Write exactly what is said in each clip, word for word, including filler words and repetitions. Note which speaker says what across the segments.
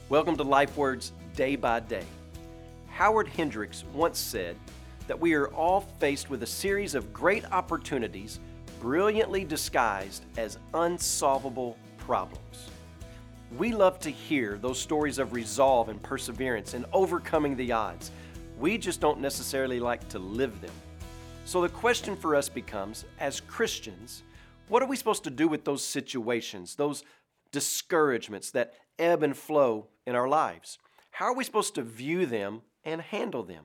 Speaker 1: Welcome to LifeWords Day by Day. Howard Hendricks once said that we are all faced with a series of great opportunities brilliantly disguised as unsolvable problems. We love to hear those stories of resolve and perseverance in overcoming the odds. We just don't necessarily like to live them. So the question for us becomes, as Christians, what are we supposed to do with those situations, those discouragements that ebb and flow in our lives? How are we supposed to view them and handle them?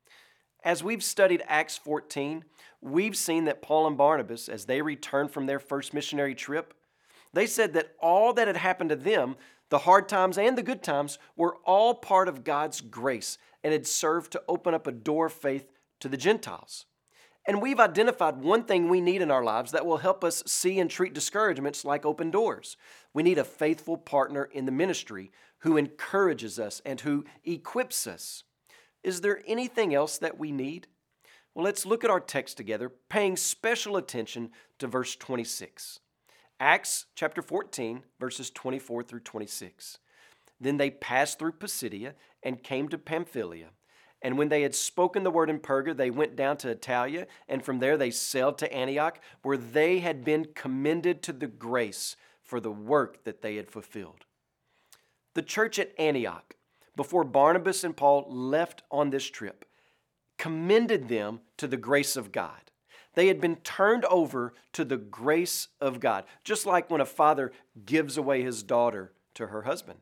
Speaker 1: As we've studied Acts fourteen, we've seen that Paul and Barnabas, as they returned from their first missionary trip, they said that all that had happened to them, the hard times and the good times, were all part of God's grace and had served to open up a door of faith to the Gentiles. And we've identified one thing we need in our lives that will help us see and treat discouragements like open doors. We need a faithful partner in the ministry who encourages us and who equips us. Is there anything else that we need? Well, let's look at our text together, paying special attention to verse twenty-six. Acts chapter fourteen, verses twenty-four through twenty-six. Then they passed through Pisidia and came to Pamphylia. And when they had spoken the word in Perga, they went down to Italia, and from there they sailed to Antioch, where they had been commended to the grace for the work that they had fulfilled. The church at Antioch, before Barnabas and Paul left on this trip, commended them to the grace of God. They had been turned over to the grace of God, just like when a father gives away his daughter to her husband.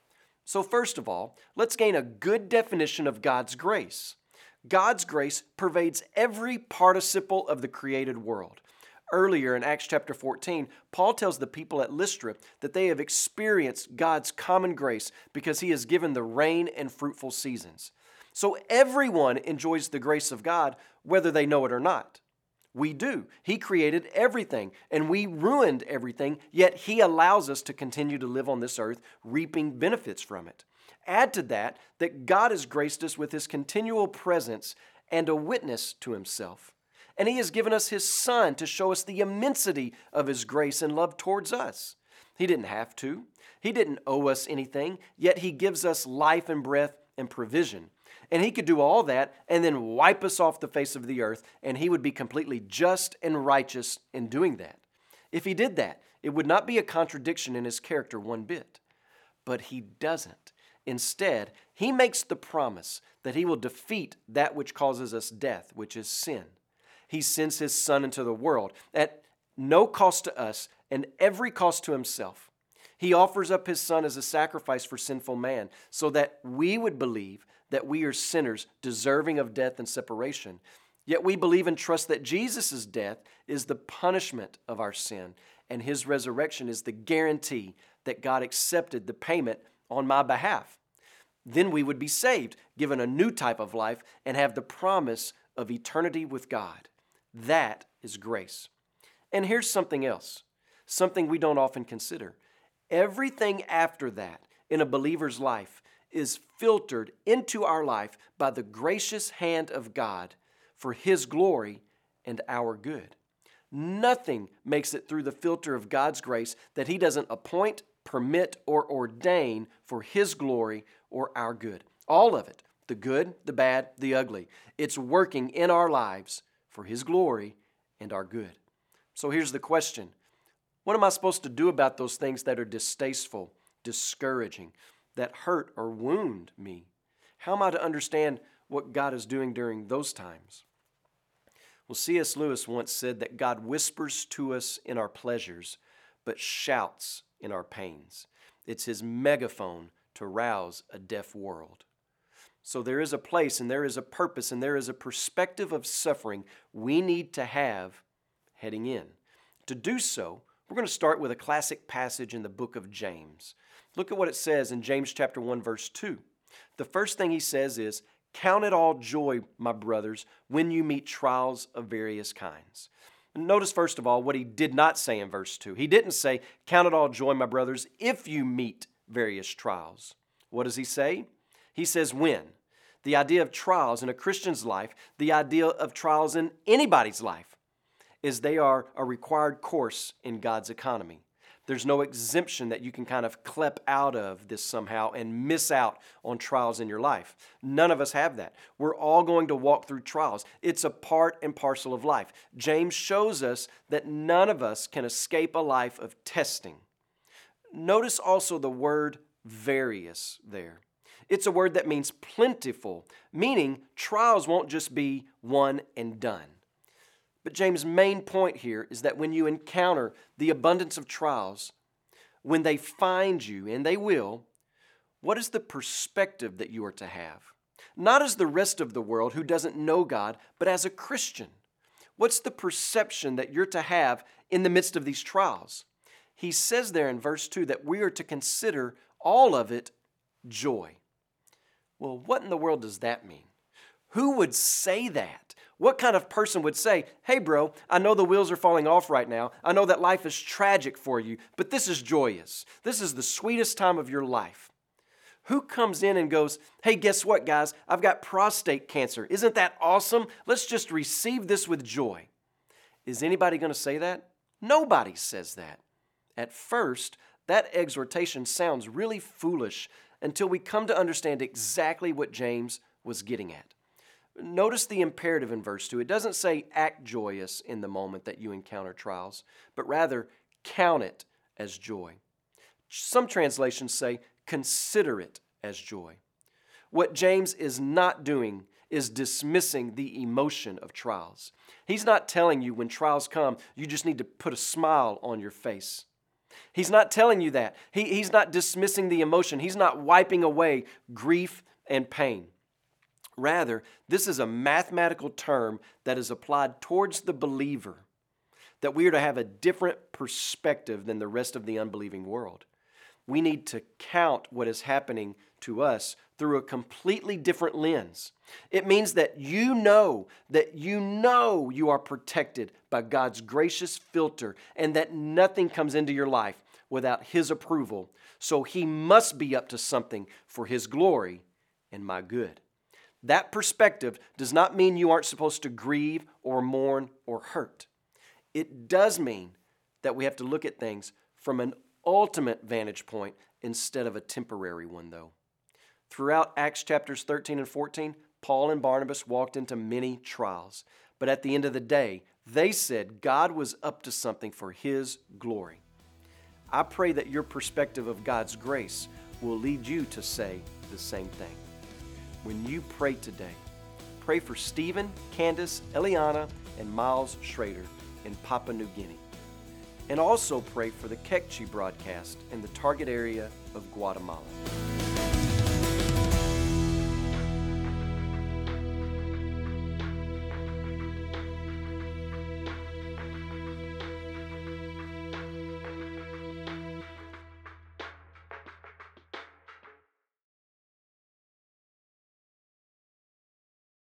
Speaker 1: So first of all, let's gain a good definition of God's grace. God's grace pervades every participle of the created world. Earlier in Acts chapter fourteen, Paul tells the people at Lystra that they have experienced God's common grace because He has given the rain and fruitful seasons. So everyone enjoys the grace of God, whether they know it or not. We do. He created everything, and we ruined everything, yet He allows us to continue to live on this earth, reaping benefits from it. Add to that that God has graced us with His continual presence and a witness to Himself. And He has given us His Son to show us the immensity of His grace and love towards us. He didn't have to. He didn't owe us anything, yet He gives us life and breath and provision. And He could do all that and then wipe us off the face of the earth, and He would be completely just and righteous in doing that. If He did that, it would not be a contradiction in His character one bit. But He doesn't. Instead, He makes the promise that He will defeat that which causes us death, which is sin. He sends His Son into the world at no cost to us and every cost to Himself. He offers up His Son as a sacrifice for sinful man so that we would believe that we are sinners deserving of death and separation. Yet we believe and trust that Jesus' death is the punishment of our sin, and His resurrection is the guarantee that God accepted the payment on my behalf. Then we would be saved, given a new type of life, and have the promise of eternity with God. That is grace. And here's something else, something we don't often consider. Everything after that in a believer's life is filtered into our life by the gracious hand of God for His glory and our good. Nothing makes it through the filter of God's grace that He doesn't appoint, permit, or ordain for His glory or our good. All of it, the good, the bad, the ugly, it's working in our lives for His glory and our good. So here's the question. What am I supposed to do about those things that are distasteful, discouraging, that hurt or wound me? How am I to understand what God is doing during those times? Well, C S Lewis once said that God whispers to us in our pleasures, but shouts in our pains. It's His megaphone to rouse a deaf world. So there is a place and there is a purpose and there is a perspective of suffering we need to have heading in. To do so, we're going to start with a classic passage in the book of James. Look at what it says in James chapter one, verse two. The first thing he says is, "Count it all joy, my brothers, when you meet trials of various kinds." Notice, first of all, what he did not say in verse two. He didn't say, "Count it all joy, my brothers, if you meet various trials." What does he say? He says, when. The idea of trials in a Christian's life, the idea of trials in anybody's life, is they are a required course in God's economy. There's no exemption that you can kind of clip out of this somehow and miss out on trials in your life. None of us have that. We're all going to walk through trials. It's a part and parcel of life. James shows us that none of us can escape a life of testing. Notice also the word various there. It's a word that means plentiful, meaning trials won't just be one and done. But James' main point here is that when you encounter the abundance of trials, when they find you, and they will, what is the perspective that you are to have? Not as the rest of the world who doesn't know God, but as a Christian. What's the perception that you're to have in the midst of these trials? He says there in verse two that we are to consider all of it joy. Well, what in the world does that mean? Who would say that? What kind of person would say, hey bro, I know the wheels are falling off right now. I know that life is tragic for you, but this is joyous. This is the sweetest time of your life. Who comes in and goes, hey, guess what, guys? I've got prostate cancer. Isn't that awesome? Let's just receive this with joy. Is anybody going to say that? Nobody says that. At first, that exhortation sounds really foolish until we come to understand exactly what James was getting at. Notice the imperative in verse two. It doesn't say act joyous in the moment that you encounter trials, but rather count it as joy. Some translations say consider it as joy. What James is not doing is dismissing the emotion of trials. He's not telling you when trials come, you just need to put a smile on your face. He's not telling you that. He, he's not dismissing the emotion. He's not wiping away grief and pain. Rather, this is a mathematical term that is applied towards the believer, that we are to have a different perspective than the rest of the unbelieving world. We need to count what is happening to us through a completely different lens. It means that you know, that you know you are protected by God's gracious filter and that nothing comes into your life without His approval. So He must be up to something for His glory and my good. That perspective does not mean you aren't supposed to grieve or mourn or hurt. It does mean that we have to look at things from an ultimate vantage point instead of a temporary one, though. Throughout Acts chapters thirteen and fourteen, Paul and Barnabas walked into many trials. But at the end of the day, they said God was up to something for His glory. I pray that your perspective of God's grace will lead you to say the same thing. When you pray today, pray for Stephen, Candace, Eliana, and Miles Schrader in Papua New Guinea. And also pray for the Kekchi broadcast in the target area of Guatemala.